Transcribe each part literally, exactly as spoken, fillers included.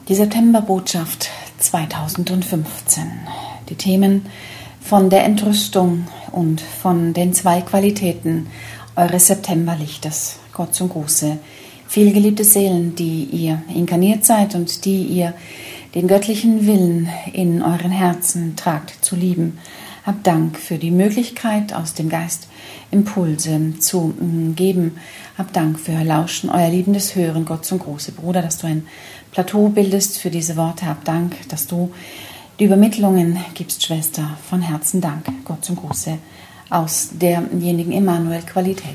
Die Septemberbotschaft zweitausendfünfzehn. Die Themen von der Entrüstung und von den zwei Qualitäten eures Septemberlichtes. Gott zum Gruße. Vielgeliebte Seelen, die ihr inkarniert seid und die ihr den göttlichen Willen in euren Herzen tragt zu lieben. Habt Dank für die Möglichkeit, aus dem Geist Impulse zu geben. Habt Dank für euer Lauschen, euer liebendes Hören. Gott zum Gruße. Bruder, dass du ein Plateau bildest für diese Worte. Habt Dank, dass du die Übermittlungen gibst, Schwester. Von Herzen Dank. Gott zum Gruße aus derjenigen Immanuel-Qualität.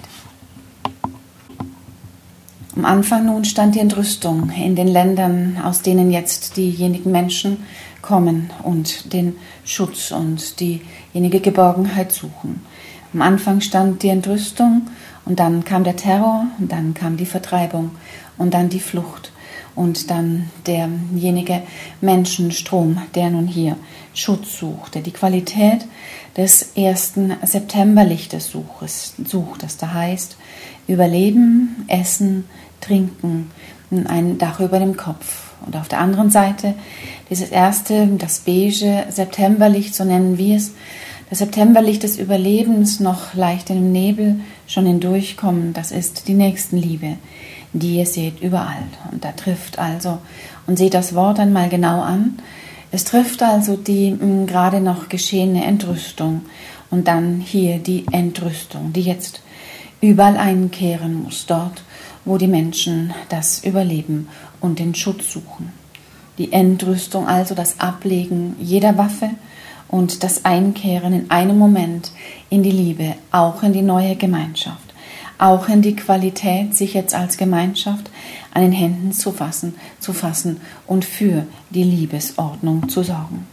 Am Anfang nun stand die Entrüstung in den Ländern, aus denen jetzt diejenigen Menschen kommen und den Schutz und diejenige Geborgenheit suchen. Am Anfang stand die Entrüstung und dann kam der Terror und dann kam die Vertreibung und dann die Flucht und dann derjenige Menschenstrom, der nun hier Schutz suchte. Die Qualität des ersten Septemberlichtes sucht, das da heißt Überleben, Essen, Trinken, ein Dach über dem Kopf. Und auf der anderen Seite dieses erste, das beige Septemberlicht, so nennen wir es, das Septemberlicht des Überlebens, noch leicht in dem Nebel schon hindurchkommen, das ist die Nächstenliebe, die ihr seht überall. Und da trifft also, und seht das Wort einmal genau an, es trifft also die mh, gerade noch geschehene Entrüstung und dann hier die Entrüstung, die jetzt überall einkehren muss, dort, wo die Menschen das Überleben und den Schutz suchen. Die Entrüstung, also das Ablegen jeder Waffe und das Einkehren in einem Moment in die Liebe, auch in die neue Gemeinschaft, auch in die Qualität, sich jetzt als Gemeinschaft an den Händen zu fassen, zu fassen und für die Liebesordnung zu sorgen.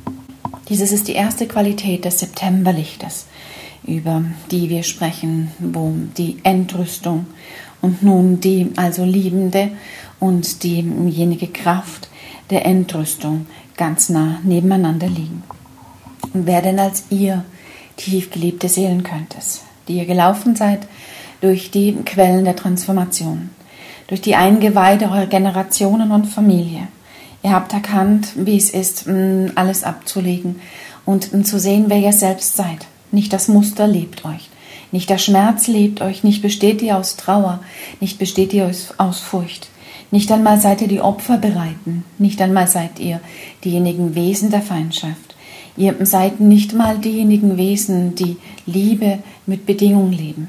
Dieses ist die erste Qualität des Septemberlichtes, über die wir sprechen, wo die Entrüstung und nun die also liebende und diejenige Kraft der Entrüstung ganz nah nebeneinander liegen. Und wer denn als ihr, tiefgeliebte Seelen, könnt es, die ihr gelaufen seid durch die Quellen der Transformation, durch die Eingeweide eurer Generationen und Familie. Ihr habt erkannt, wie es ist, alles abzulegen und zu sehen, wer ihr selbst seid. Nicht das Muster lebt euch, nicht der Schmerz lebt euch, nicht besteht ihr aus Trauer, nicht besteht ihr aus, aus Furcht. Nicht einmal seid ihr die Opferbereiten, nicht einmal seid ihr diejenigen Wesen der Feindschaft. Ihr seid nicht mal diejenigen Wesen, die Liebe mit Bedingung leben.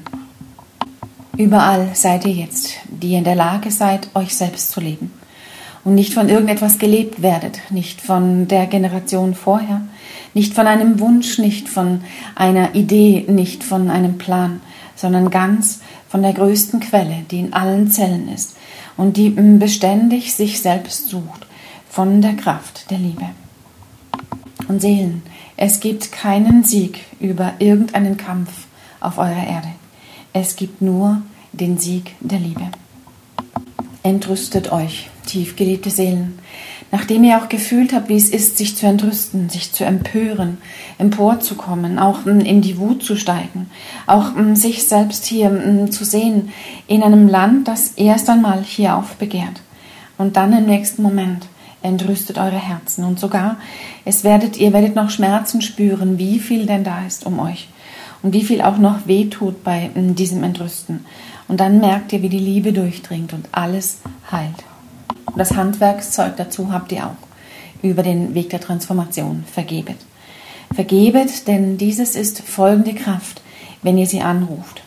Überall seid ihr jetzt, die ihr in der Lage seid, euch selbst zu leben. Und nicht von irgendetwas gelebt werdet, nicht von der Generation vorher, nicht von einem Wunsch, nicht von einer Idee, nicht von einem Plan, sondern ganz von der größten Quelle, die in allen Zellen ist und die beständig sich selbst sucht, von der Kraft der Liebe. Und Seelen, es gibt keinen Sieg über irgendeinen Kampf auf eurer Erde. Es gibt nur den Sieg der Liebe. Entrüstet euch, tiefgeliebte Seelen, nachdem ihr auch gefühlt habt, wie es ist, sich zu entrüsten, sich zu empören, emporzukommen, auch in die Wut zu steigen, auch sich selbst hier zu sehen in einem Land, das erst einmal hier aufbegehrt und dann im nächsten Moment entrüstet eure Herzen und sogar, es werdet, ihr werdet noch Schmerzen spüren, wie viel denn da ist um euch und wie viel auch noch wehtut bei diesem Entrüsten. Und dann merkt ihr, wie die Liebe durchdringt und alles heilt. Und das Handwerkszeug dazu habt ihr auch über den Weg der Transformation. Vergebet. Vergebet, denn dieses ist folgende Kraft, wenn ihr sie anruft.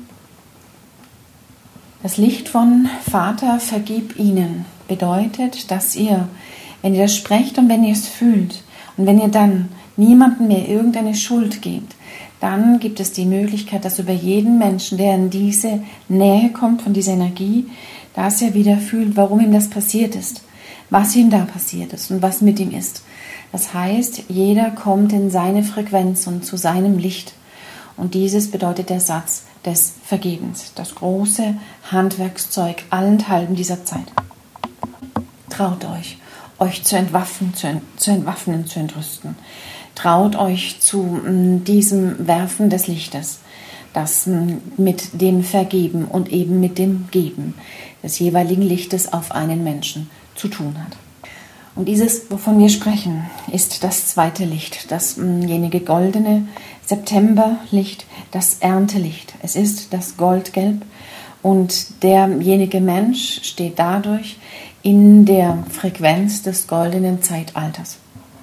Das Licht von Vater, vergib ihnen, bedeutet, dass ihr, wenn ihr das sprecht und wenn ihr es fühlt und wenn ihr dann niemandem mehr irgendeine Schuld gebt, dann gibt es die Möglichkeit, dass über jeden Menschen, der in diese Nähe kommt von dieser Energie, dass er wieder fühlt, warum ihm das passiert ist, was ihm da passiert ist und was mit ihm ist. Das heißt, jeder kommt in seine Frequenz und zu seinem Licht. Und dieses bedeutet der Satz des Vergebens, das große Handwerkszeug allenthalben dieser Zeit. Traut euch, euch zu entwaffnen, zu, ent, zu entwaffnen, zu entrüsten. Traut euch zu m, diesem Werfen des Lichtes, das m, mit dem Vergeben und eben mit dem Geben des jeweiligen Lichtes auf einen Menschen zu tun hat. Und dieses, wovon wir sprechen, ist das zweite Licht, dasjenige goldene Septemberlicht, das Erntelicht. Es ist das Goldgelb und derjenige Mensch steht dadurch in der Frequenz des goldenen Zeitalters.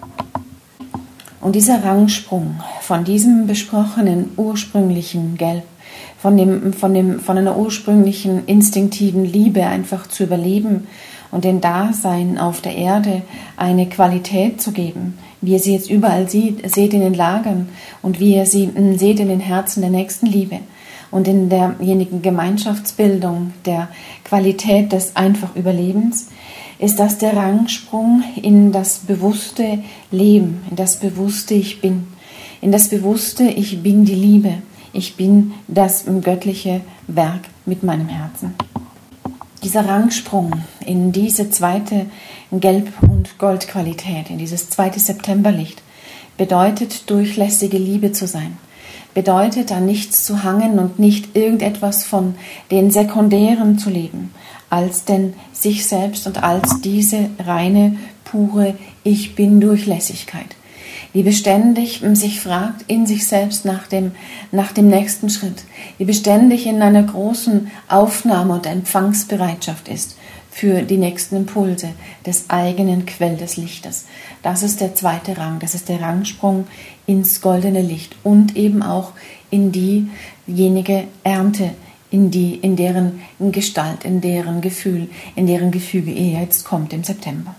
Und dieser Rangsprung von diesem besprochenen ursprünglichen Gelb, von, dem, von, dem, von einer ursprünglichen instinktiven Liebe einfach zu überleben und dem Dasein auf der Erde eine Qualität zu geben, wie ihr sie jetzt überall sieht, seht in den Lagern und wie ihr sie seht in den Herzen der Nächstenliebe und in derjenigen Gemeinschaftsbildung, der Qualität des einfach Überlebens, ist das der Rangsprung in das bewusste Leben, in das bewusste Ich Bin, in das bewusste Ich bin die Liebe, ich bin das göttliche Werk mit meinem Herzen. Dieser Rangsprung in diese zweite Gelb- und Goldqualität, in dieses zweite Septemberlicht, bedeutet, durchlässige Liebe zu sein, bedeutet, an nichts zu hangen und nicht irgendetwas von den Sekundären zu leben, als denn sich selbst und als diese reine, pure Ich-Bin-Durchlässigkeit, die beständig sich fragt in sich selbst nach dem, nach dem nächsten Schritt, die beständig in einer großen Aufnahme- und Empfangsbereitschaft ist für die nächsten Impulse des eigenen Quell des Lichtes. Das ist der zweite Rang, das ist der Rangsprung ins goldene Licht und eben auch in diejenige Ernte, in die, in deren Gestalt, in deren Gefühl, in deren Gefüge ihr jetzt kommt im September.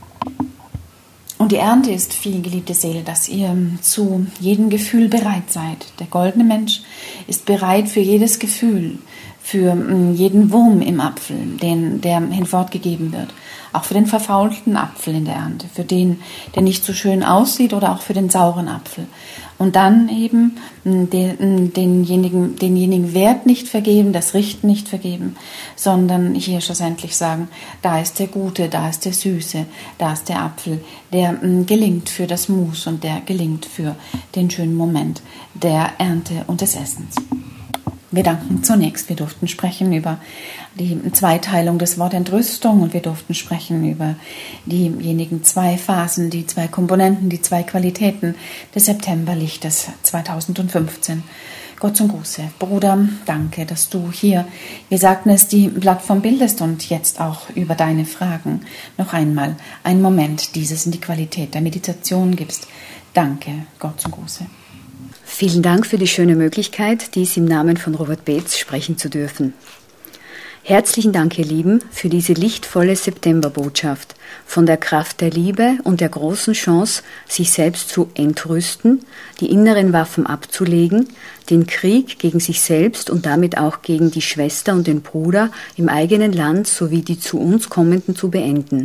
Und die Ernte ist, viel geliebte Seele, dass ihr zu jedem Gefühl bereit seid. Der goldene Mensch ist bereit für jedes Gefühl, für jeden Wurm im Apfel, den, der hinfortgegeben wird. Auch für den verfaulten Apfel in der Ernte, für den, der nicht so schön aussieht oder auch für den sauren Apfel. Und dann eben den, denjenigen, denjenigen Wert nicht vergeben, das Richten nicht vergeben, sondern hier schlussendlich sagen, da ist der Gute, da ist der Süße, da ist der Apfel, der gelingt für das Mus und der gelingt für den schönen Moment der Ernte und des Essens. Wir danken zunächst, wir durften sprechen über die Zweiteilung des Wort Entrüstung und wir durften sprechen über diejenigen zwei Phasen, die zwei Komponenten, die zwei Qualitäten des Septemberlichtes zweitausendfünfzehn. Gott zum Gruße. Bruder, danke, dass du hier, wir sagten es, die Plattform bildest und jetzt auch über deine Fragen noch einmal einen Moment dieses in die Qualität der Meditation gibst. Danke, Gott zum Gruße. Vielen Dank für die schöne Möglichkeit, dies im Namen von Robert Beetz sprechen zu dürfen. Herzlichen Dank, ihr Lieben, für diese lichtvolle Septemberbotschaft von der Kraft der Liebe und der großen Chance, sich selbst zu entrüsten, die inneren Waffen abzulegen, den Krieg gegen sich selbst und damit auch gegen die Schwester und den Bruder im eigenen Land sowie die zu uns kommenden zu beenden.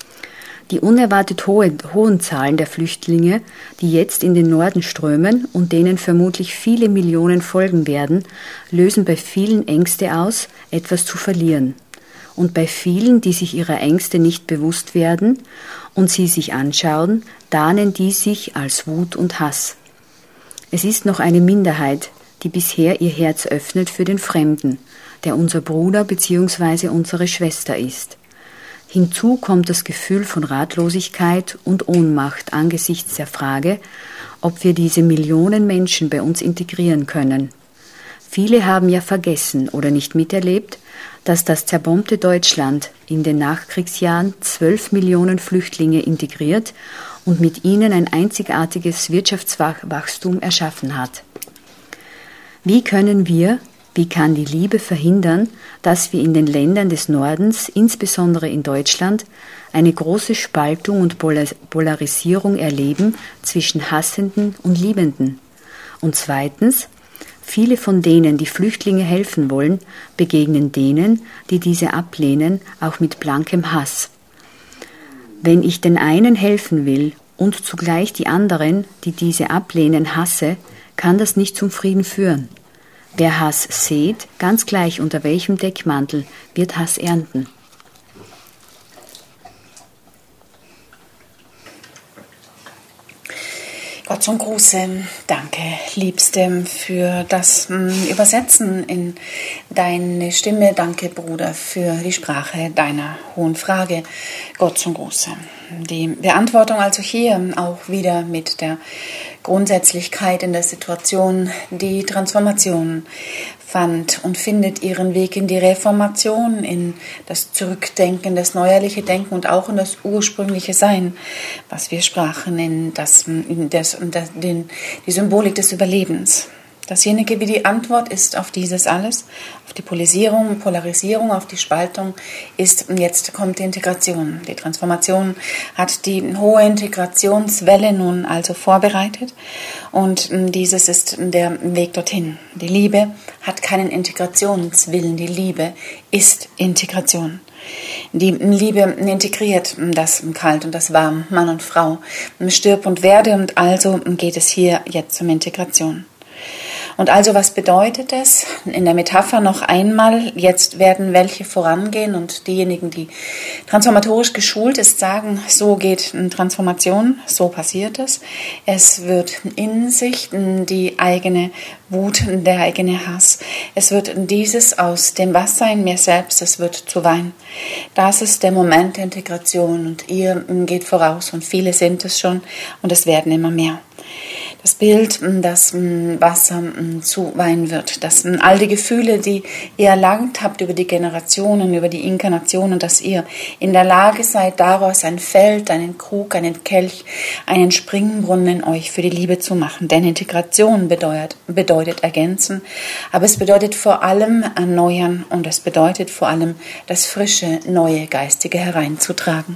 Die unerwartet hohe, hohen Zahlen der Flüchtlinge, die jetzt in den Norden strömen und denen vermutlich viele Millionen folgen werden, lösen bei vielen Ängste aus, etwas zu verlieren. Und bei vielen, die sich ihrer Ängste nicht bewusst werden und sie sich anschauen, tarnen die sich als Wut und Hass. Es ist noch eine Minderheit, die bisher ihr Herz öffnet für den Fremden, der unser Bruder bzw. unsere Schwester ist. Hinzu kommt das Gefühl von Ratlosigkeit und Ohnmacht angesichts der Frage, ob wir diese Millionen Menschen bei uns integrieren können. Viele haben ja vergessen oder nicht miterlebt, dass das zerbombte Deutschland in den Nachkriegsjahren zwölf Millionen Flüchtlinge integriert und mit ihnen ein einzigartiges Wirtschaftswachstum erschaffen hat. Wie können wir, wie kann die Liebe verhindern, dass wir in den Ländern des Nordens, insbesondere in Deutschland, eine große Spaltung und Polarisierung erleben zwischen Hassenden und Liebenden? Und zweitens, viele von denen, die Flüchtlinge helfen wollen, begegnen denen, die diese ablehnen, auch mit blankem Hass. Wenn ich den einen helfen will und zugleich die anderen, die diese ablehnen, hasse, kann das nicht zum Frieden führen. Wer Hass sät, ganz gleich unter welchem Deckmantel, wird Hass ernten. Gott zum Gruße, danke, Liebste, für das Übersetzen in deine Stimme. Danke, Bruder, für die Sprache deiner hohen Frage. Gott zum Gruße. Die Beantwortung also hier auch wieder mit der Grundsätzlichkeit in der Situation. Die Transformation fand und findet ihren Weg in die Reformation, in das Zurückdenken, das neuerliche Denken und auch in das ursprüngliche Sein, was wir sprachen, in, das, in, das, in das, den, die Symbolik des Überlebens. Dasjenige wie die Antwort ist auf dieses alles, auf die Polarisierung, Polarisierung, auf die Spaltung, ist, jetzt kommt die Integration. Die Transformation hat die hohe Integrationswelle nun also vorbereitet und dieses ist der Weg dorthin. Die Liebe hat keinen Integrationswillen, die Liebe ist Integration. Die Liebe integriert das Kalt und das Warm, Mann und Frau, stirb und werde und also geht es hier jetzt um Integration. Und also was bedeutet es? In der Metapher noch einmal, jetzt werden welche vorangehen und diejenigen, die transformatorisch geschult ist, sagen, so geht eine Transformation, so passiert es. Es wird in sich die eigene Wut, der eigene Hass. Es wird dieses aus dem Wasser in mir selbst, es wird zu Wein. Das ist der Moment der Integration und ihr geht voraus und viele sind es schon und es werden immer mehr. Das Bild, dass Wasser zu Wein wird, dass all die Gefühle, die ihr erlangt habt über die Generationen, über die Inkarnationen, dass ihr in der Lage seid, daraus ein Feld, einen Krug, einen Kelch, einen Springbrunnen euch für die Liebe zu machen. Denn Integration bedeutet, bedeutet ergänzen, aber es bedeutet vor allem erneuern und es bedeutet vor allem das frische, neue Geistige hereinzutragen.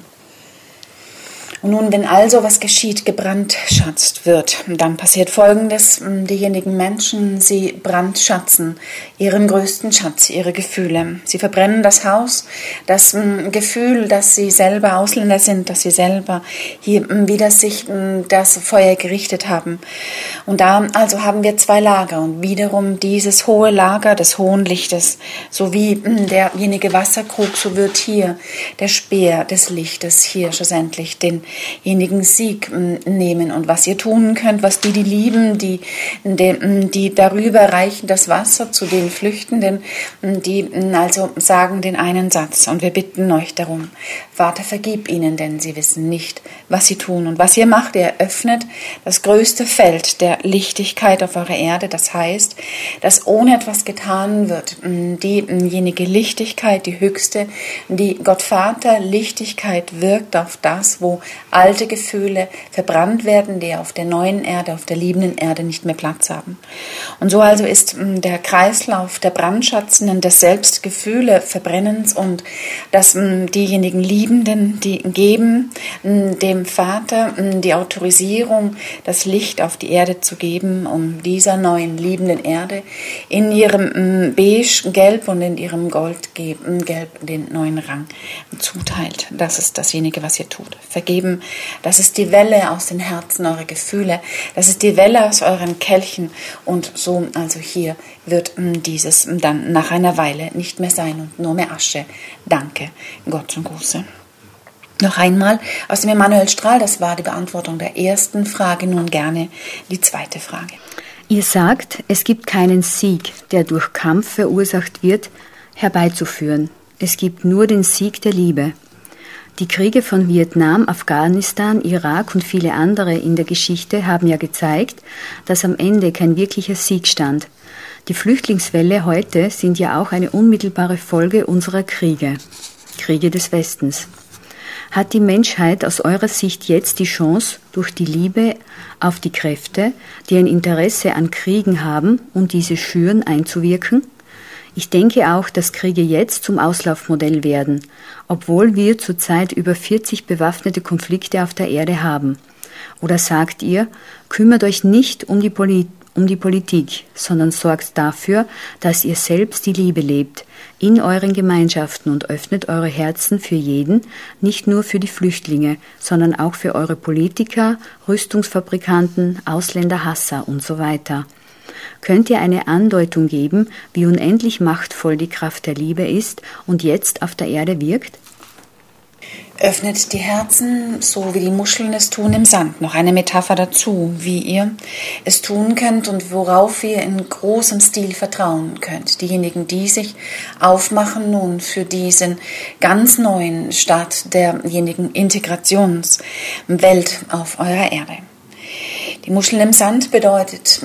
Und nun, wenn also was geschieht, gebrandschatzt wird, dann passiert Folgendes. Diejenigen Menschen, sie brandschatzen ihren größten Schatz, ihre Gefühle. Sie verbrennen das Haus, das Gefühl, dass sie selber Ausländer sind, dass sie selber hier wieder sich das Feuer gerichtet haben. Und da also haben wir zwei Lager und wiederum dieses hohe Lager des hohen Lichtes, so wie derjenige Wasserkrug, so wird hier der Speer des Lichtes hier schlussendlich denjenigen Sieg nehmen. Und was ihr tun könnt, was die, die lieben, die, die, die darüber reichen das Wasser zu den Flüchtenden, die also sagen den einen Satz und wir bitten euch darum, Vater, vergib ihnen, denn sie wissen nicht, was sie tun. Und was ihr macht, ihr öffnet das größte Feld der Lichtigkeit auf eurer Erde, das heißt, dass ohne etwas getan wird, diejenige Lichtigkeit, die höchste, die Gott Vater Lichtigkeit wirkt auf das, wo alte Gefühle verbrannt werden, die auf der neuen Erde, auf der liebenden Erde nicht mehr Platz haben. Und so also ist der Kreislauf der Brandschatzenden des Selbstgefühle Verbrennens und dass diejenigen Liebenden, die geben dem Vater die Autorisierung, das Licht auf die Erde zu geben, um dieser neuen liebenden Erde in ihrem Beige, Gelb und in ihrem Goldgelb den neuen Rang zuteilt. Das ist dasjenige, was ihr tut. Vergeben, das ist die Welle aus den Herzen eurer Gefühle, das ist die Welle aus euren Kelchen und so, also hier wird dieses dann nach einer Weile nicht mehr sein und nur mehr Asche. Danke, Gott zum Gruße. Noch einmal aus dem Emanuel Strahl, das war die Beantwortung der ersten Frage, nun gerne die zweite Frage. Ihr sagt, es gibt keinen Sieg, der durch Kampf verursacht wird, herbeizuführen. Es gibt nur den Sieg der Liebe. Die Kriege von Vietnam, Afghanistan, Irak und viele andere in der Geschichte haben ja gezeigt, dass am Ende kein wirklicher Sieg stand. Die Flüchtlingswelle heute sind ja auch eine unmittelbare Folge unserer Kriege, Kriege des Westens. Hat die Menschheit aus eurer Sicht jetzt die Chance, durch die Liebe auf die Kräfte, die ein Interesse an Kriegen haben und diese schüren, einzuwirken? Ich denke auch, dass Kriege jetzt zum Auslaufmodell werden, obwohl wir zurzeit über vierzig bewaffnete Konflikte auf der Erde haben. Oder sagt ihr, kümmert euch nicht um die, Poli- um die Politik, sondern sorgt dafür, dass ihr selbst die Liebe lebt, in euren Gemeinschaften und öffnet eure Herzen für jeden, nicht nur für die Flüchtlinge, sondern auch für eure Politiker, Rüstungsfabrikanten, Ausländerhasser und so weiter. Könnt ihr eine Andeutung geben, wie unendlich machtvoll die Kraft der Liebe ist und jetzt auf der Erde wirkt? Öffnet die Herzen, so wie die Muscheln es tun im Sand. Noch eine Metapher dazu, wie ihr es tun könnt und worauf ihr in großem Stil vertrauen könnt. Diejenigen, die sich aufmachen nun für diesen ganz neuen Start derjenigen Integrationswelt auf eurer Erde. Die Muscheln im Sand bedeutet,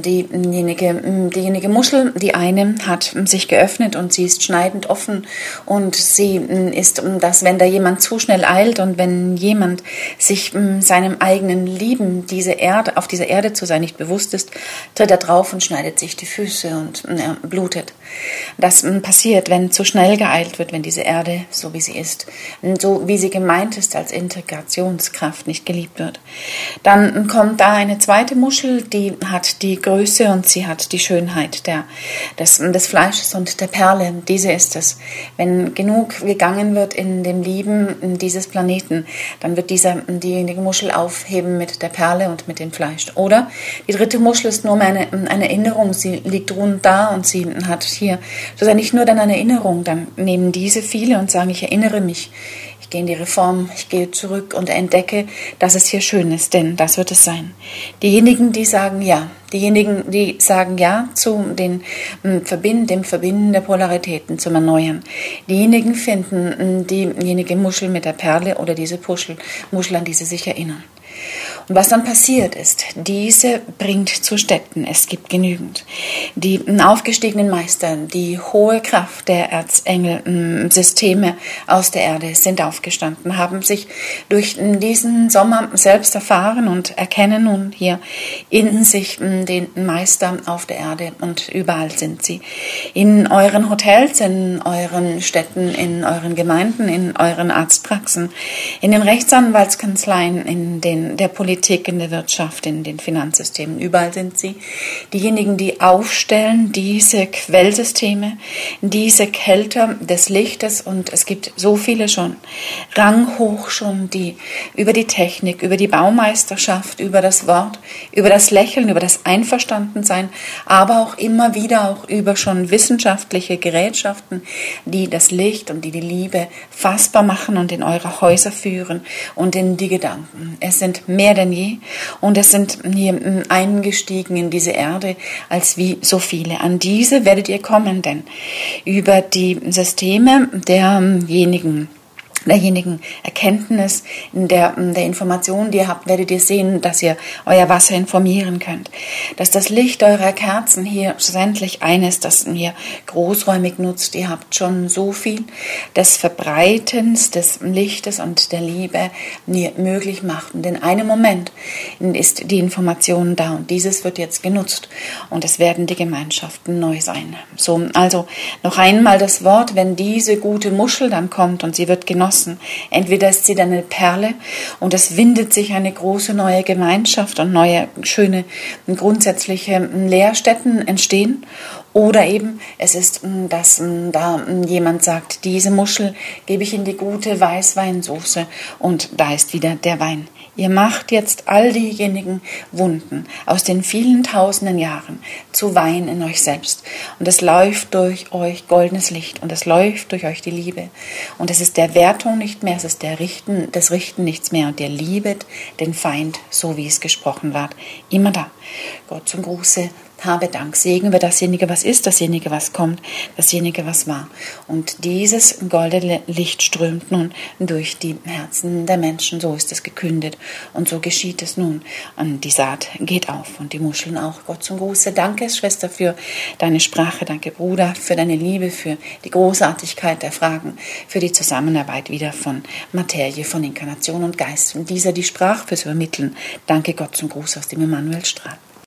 diejenige, diejenige Muschel, die eine hat sich geöffnet und sie ist schneidend offen und sie ist, dass wenn da jemand zu schnell eilt und wenn jemand sich seinem eigenen Lieben, diese Erde, auf dieser Erde zu sein, nicht bewusst ist, tritt er drauf und schneidet sich die Füße und er blutet. Das passiert, wenn zu schnell geeilt wird, wenn diese Erde, so wie sie ist, so wie sie gemeint ist, als Integrationskraft nicht geliebt wird. Dann kommt da eine Eine zweite Muschel, die hat die Größe und sie hat die Schönheit der, des, des Fleisches und der Perle. Diese ist es. Wenn genug gegangen wird in dem Lieben dieses Planeten, dann wird dieser, diejenige Muschel aufheben mit der Perle und mit dem Fleisch. Oder die dritte Muschel ist nur eine, eine Erinnerung. Sie liegt rund da und sie hat hier, das ist nicht nur dann eine Erinnerung, dann nehmen diese viele und sagen, ich erinnere mich. Ich gehe in die Reform, ich gehe zurück und entdecke, dass es hier schön ist, denn das wird es sein. Diejenigen, die sagen ja, diejenigen, die sagen ja zu den Verbinden, dem Verbinden der Polaritäten, zum Erneuern. Diejenigen finden diejenige Muschel mit der Perle oder diese Puschel, Muschel, an die sie sich erinnern. Und was dann passiert ist, diese bringt zu Städten, es gibt genügend. Die aufgestiegenen Meister, die hohe Kraft der Erzengel-Systeme aus der Erde sind aufgestanden, haben sich durch diesen Sommer selbst erfahren und erkennen nun hier in sich den Meister auf der Erde und überall sind sie. In euren Hotels, in euren Städten, in euren Gemeinden, in euren Arztpraxen, in den Rechtsanwaltskanzleien, in den, der Politik, in der Wirtschaft, in den Finanzsystemen, überall sind sie. Diejenigen, die aufstellen, diese Quellsysteme, diese Kelter des Lichtes und es gibt so viele schon, ranghoch schon, die über die Technik, über die Baumeisterschaft, über das Wort, über das Lächeln, über das Einverstandensein, aber auch immer wieder auch über schon wissenschaftliche Gerätschaften, die das Licht und die die Liebe fassbar machen und in eure Häuser führen und in die Gedanken. Es sind mehr denn je und es sind hier eingestiegen in diese Erde als wie so viele. An diese werdet ihr kommen, denn über die Systeme derjenigen, derjenigen Erkenntnis, der, der Information, die ihr habt, werdet ihr sehen, dass ihr euer Wasser informieren könnt. Dass das Licht eurer Kerzen hier schlussendlich eines, das ihr großräumig nutzt. Ihr habt schon so viel des Verbreitens des Lichtes und der Liebe ihr möglich macht. Und in einem Moment ist die Information da und dieses wird jetzt genutzt. Und es werden die Gemeinschaften neu sein. So, also noch einmal das Wort, wenn diese gute Muschel dann kommt und sie wird genossen, entweder ist sie dann eine Perle und es windet sich eine große neue Gemeinschaft und neue, schöne, grundsätzliche Lehrstätten entstehen. Oder eben, es ist, dass da jemand sagt, diese Muschel gebe ich in die gute Weißweinsoße und da ist wieder der Wein. Ihr macht jetzt all diejenigen Wunden aus den vielen tausenden Jahren zu Wein in euch selbst. Und es läuft durch euch goldenes Licht und es läuft durch euch die Liebe. Und es ist der Wertung nicht mehr, es ist der Richten, das Richten nichts mehr. Und ihr liebet den Feind, so wie es gesprochen wird. Immer da. Gott zum Gruße. Habe Dank, Segen wir dasjenige, was ist, dasjenige, was kommt, dasjenige, was war. Und dieses goldene Licht strömt nun durch die Herzen der Menschen, so ist es gekündet und so geschieht es nun. Und die Saat geht auf und die Muscheln auch. Gott zum Gruße, danke Schwester für deine Sprache, danke Bruder für deine Liebe, für die Großartigkeit der Fragen, für die Zusammenarbeit wieder von Materie, von Inkarnation und Geist. Und dieser die Sprache fürs Übermitteln. Danke Gott zum Gruß aus dem Emanuelstrahl.